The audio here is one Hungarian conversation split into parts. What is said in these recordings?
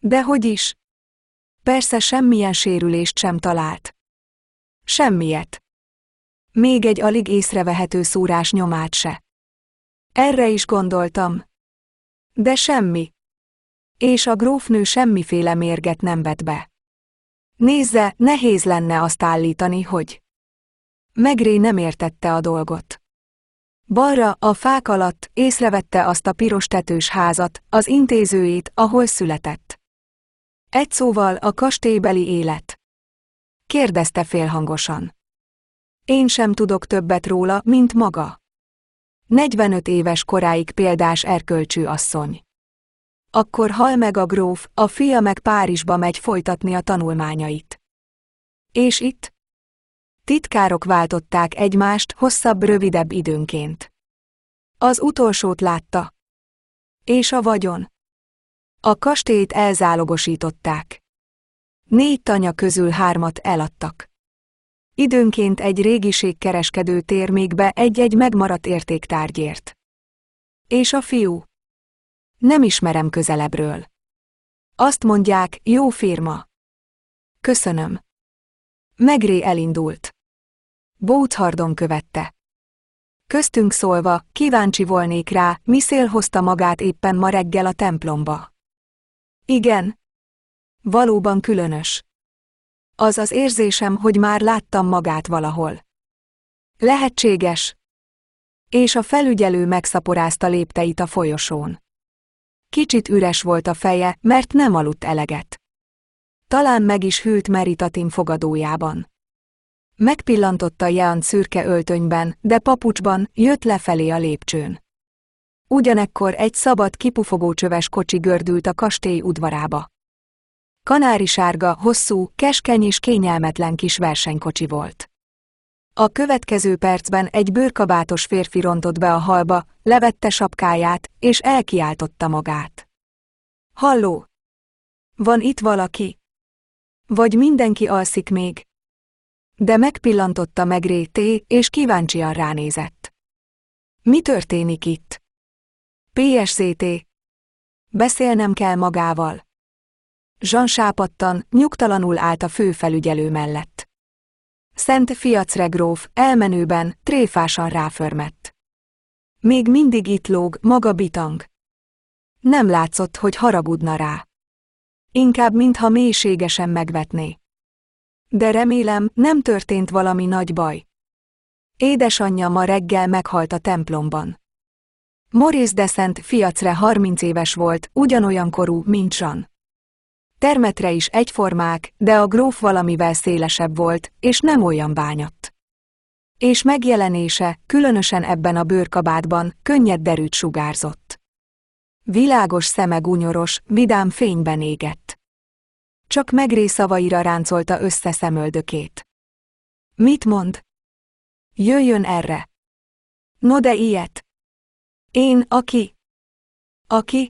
Dehogy is. Persze semmilyen sérülést sem talált. Semmiet. Még egy alig észrevehető szúrás nyomát se. Erre is gondoltam. De semmi. És a grófnő semmiféle mérget nem vet be. Nézze, nehéz lenne azt állítani, hogy... Maigret nem értette a dolgot. Balra, a fák alatt észrevette azt a piros tetős házat, az intézőjét, ahol született. Egy szóval a kastélybeli élet. Kérdezte félhangosan. Én sem tudok többet róla, mint maga. 45 éves koráig példás erkölcsű asszony. Akkor hal meg a gróf, a fia meg Párizsba megy folytatni a tanulmányait. És itt? Titkárok váltották egymást hosszabb-rövidebb időnként. Az utolsót látta. És a vagyon? A kastélyt elzálogosították. 4 tanya közül 3 eladtak. Időnként egy régiségkereskedő tér még be egy-egy megmaradt értéktárgyért. És a fiú? Nem ismerem közelebbről. Azt mondják, jó firma. Köszönöm. Maigret elindult. Bouthardon követte. Köztünk szólva, kíváncsi volnék rá, mi szél hozta magát éppen ma reggel a templomba. Igen. Valóban különös. Az az érzésem, hogy már láttam magát valahol. Lehetséges. És a felügyelő megszaporázta lépteit a folyosón. Kicsit üres volt a feje, mert nem aludt eleget. Talán meg is hűlt Meritatin fogadójában. Megpillantotta Jean szürke öltönyben, de papucsban, jött lefelé a lépcsőn. Ugyanekkor egy szabad kipufogócsöves kocsi gördült a kastély udvarába. Kanárisárga, hosszú, keskeny és kényelmetlen kis versenykocsi volt. A következő percben egy bőrkabátos férfi rontott be a hallba, levette sapkáját, és elkiáltotta magát. Halló! Van itt valaki? Vagy mindenki alszik még? De megpillantotta Maigret, és kíváncsian ránézett. Mi történik itt? PSZT. Beszélnem kell magával. Jean sápadtan, nyugtalanul állt a főfelügyelő mellett. Szent Fiacre gróf elmenőben, tréfásan ráförmett. Még mindig itt lóg, maga bitang. Nem látszott, hogy haragudna rá. Inkább mintha mélységesen megvetné. De remélem, nem történt valami nagy baj. Édesanyja ma reggel meghalt a templomban. Maurice de Szent Fiacre 30 éves volt, ugyanolyan korú, mint Jean. Termetre is egyformák, de a gróf valamivel szélesebb volt, és nem olyan bányatt. És megjelenése, különösen ebben a bőrkabátban, könnyed derűt sugárzott. Világos szeme gúnyoros, vidám fényben égett. Csak Maigret szavaira ráncolta össze szemöldökét. Mit mond? Jöjjön erre. No de ilyet. Én, aki? Aki?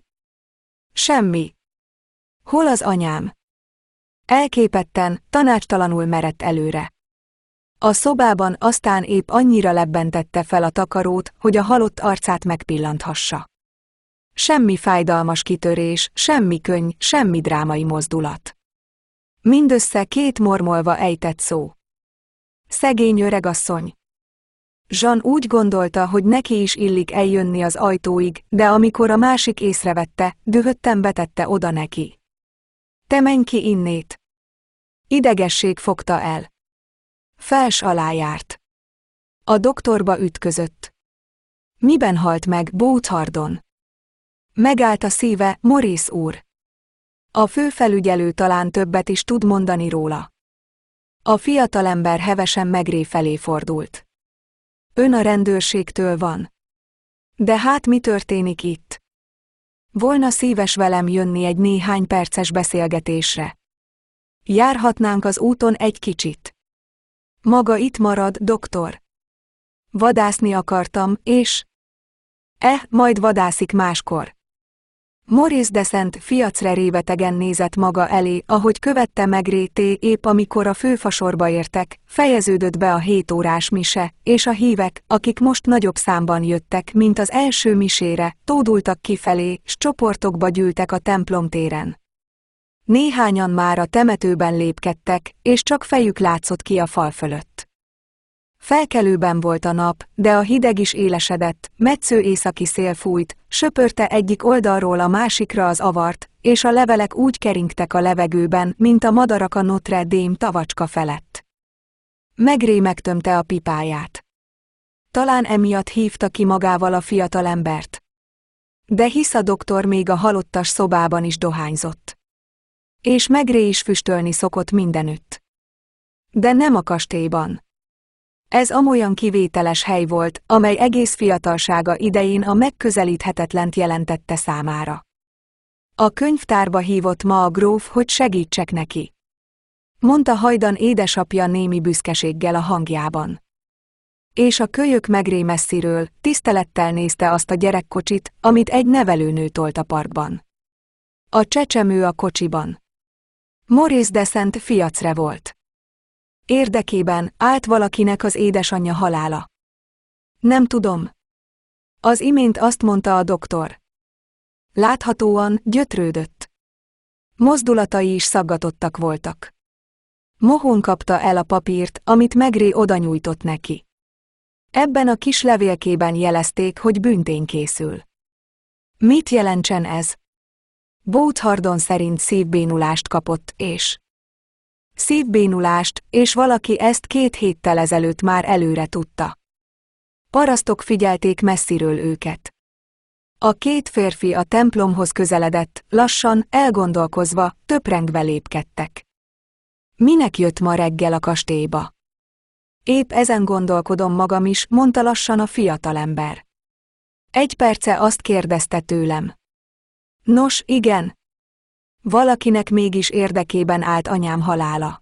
Semmi. Hol az anyám? Elképetten, tanácstalanul merett előre. A szobában aztán épp annyira lebbentette fel a takarót, hogy a halott arcát megpillanthassa. Semmi fájdalmas kitörés, semmi könny, semmi drámai mozdulat. Mindössze 2 mormolva ejtett szó. Szegény öregasszony. Jean úgy gondolta, hogy neki is illik eljönni az ajtóig, de amikor a másik észrevette, dühötten betette oda neki. Te menj ki innét! Idegesség fogta el. Fels alá járt. A doktorba ütközött. Miben halt meg Bouthardon? Megállt a szíve, Maurice úr. A főfelügyelő talán többet is tud mondani róla. A fiatalember hevesen Maigret felé fordult. Ön a rendőrségtől van. De hát mi történik itt? Volna szíves velem jönni egy néhány perces beszélgetésre. Járhatnánk az úton egy kicsit. Maga itt marad, doktor. Vadászni akartam, és... majd vadászik máskor. Maurice de Szent Fiacre révetegen nézett maga elé, ahogy követte Maigret, épp amikor a főfasorba értek, fejeződött be a 7 órás mise, és a hívek, akik most nagyobb számban jöttek, mint az első misére, tódultak kifelé, s csoportokba gyűltek a templom téren. Néhányan már a temetőben lépkedtek, és csak fejük látszott ki a fal fölött. Felkelőben volt a nap, de a hideg is élesedett, metsző északi szél fújt, söpörte egyik oldalról a másikra az avart, és a levelek úgy keringtek a levegőben, mint a madarak a Notre Dame tavacska felett. Maigret megtömte a pipáját. Talán emiatt hívta ki magával a fiatalembert. De hisz a doktor még a halottas szobában is dohányzott. És Maigret is füstölni szokott mindenütt. De nem a kastélyban. Ez amolyan kivételes hely volt, amely egész fiatalsága idején a megközelíthetetlent jelentette számára. A könyvtárba hívott ma a gróf, hogy segítsek neki. Mondta hajdan édesapja némi büszkeséggel a hangjában. És a kölyök Maigret messziről, tisztelettel nézte azt a gyerekkocsit, amit egy nevelőnő tolt a parkban. A csecsemő a kocsiban. Maurice de Saint-Fiacre volt. Érdekében állt valakinek az édesanyja halála. Nem tudom. Az imént azt mondta a doktor. Láthatóan gyötrődött. Mozdulatai is szaggatottak voltak. Mohón kapta el a papírt, amit Maigret odanyújtott neki. Ebben a kis levélkében jelezték, hogy büntény készül. Mit jelentsen ez? Bouthardon szerint szívbénulást kapott, és... Szívbénulást, és valaki ezt 2 héttel ezelőtt már előre tudta. Parasztok figyelték messziről őket. A 2 férfi a templomhoz közeledett, lassan, elgondolkozva, töprengve lépkedtek. Minek jött ma reggel a kastélyba? Épp ezen gondolkodom magam is, mondta lassan a fiatalember. 1 perce azt kérdezte tőlem. Nos, igen. Valakinek mégis érdekében állt anyám halála.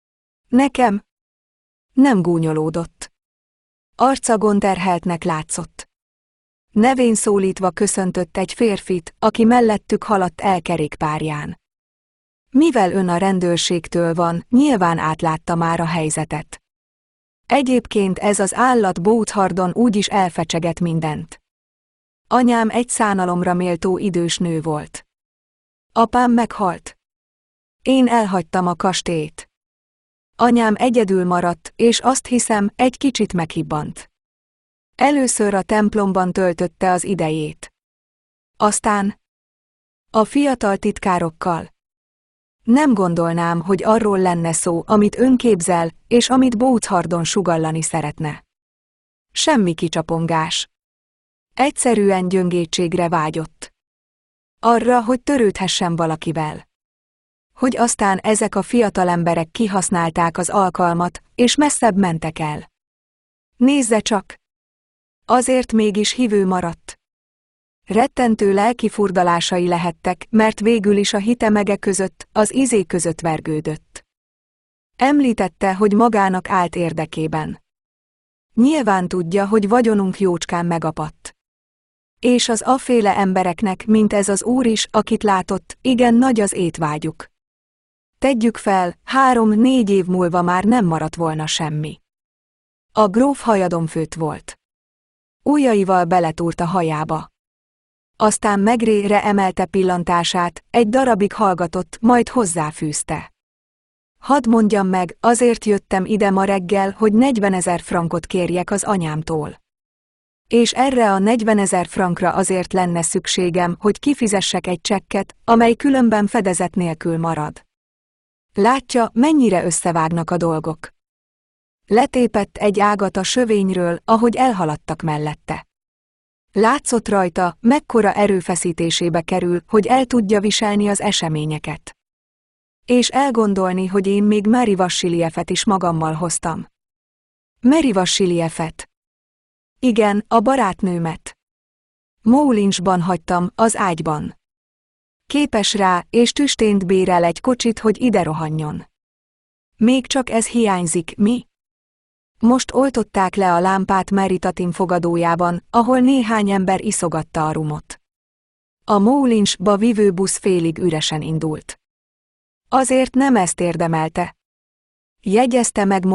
Nekem? Nem gúnyolódott. Arca gondterheltnek látszott. Nevén szólítva köszöntött egy férfit, aki mellettük haladt el kerékpárján. Mivel ön a rendőrségtől van, nyilván átlátta már a helyzetet. Egyébként ez az állat Bouthardon úgyis elfecseget mindent. Anyám egy szánalomra méltó idős nő volt. Apám meghalt. Én elhagytam a kastélyt. Anyám egyedül maradt, és azt hiszem, egy kicsit meghibbant. Először a templomban töltötte az idejét. Aztán a fiatal titkárokkal. Nem gondolnám, hogy arról lenne szó, amit ön képzel, és amit Bouthardon sugallani szeretne. Semmi kicsapongás. Egyszerűen gyöngétségre vágyott. Arra, hogy törődhessen valakivel. Hogy aztán ezek a fiatal emberek kihasználták az alkalmat, és messzebb mentek el. Nézze csak! Azért mégis hívő maradt. Rettentő lelki furdalásai lehettek, mert végül is a hitemege között, az izé között vergődött. Említette, hogy magának állt érdekében. Nyilván tudja, hogy vagyonunk jócskán megapadt. És az afféle embereknek, mint ez az úr is, akit látott, igen nagy az étvágyuk. Tegyük fel, 3-4 év múlva már nem maradt volna semmi. A gróf hajadonfőtt volt. Ujjaival beletúrt a hajába. Aztán Maigretre emelte pillantását, egy darabig hallgatott, majd hozzáfűzte. Hadd mondjam meg, azért jöttem ide ma reggel, hogy 40 000 frankot kérjek az anyámtól. És erre a 40 000 frankra azért lenne szükségem, hogy kifizessek egy csekket, amely különben fedezet nélkül marad. Látja, mennyire összevágnak a dolgok. Letépett egy ágat a sövényről, ahogy elhaladtak mellette. Látszott rajta, mekkora erőfeszítésébe kerül, hogy el tudja viselni az eseményeket. És elgondolni, hogy én még Marie Vassilieffet is magammal hoztam. Marie Vassilieffet. Igen, a barátnőmet. Moulincsban hagytam, az ágyban. Képes rá, és tüstént bérel egy kocsit, hogy ide rohanjon. Még csak ez hiányzik, mi? Most oltották le a lámpát Meritatin fogadójában, ahol néhány ember iszogatta a rumot. A Moulincsba vivő busz félig üresen indult. Azért nem ezt érdemelte. Jegyezte meg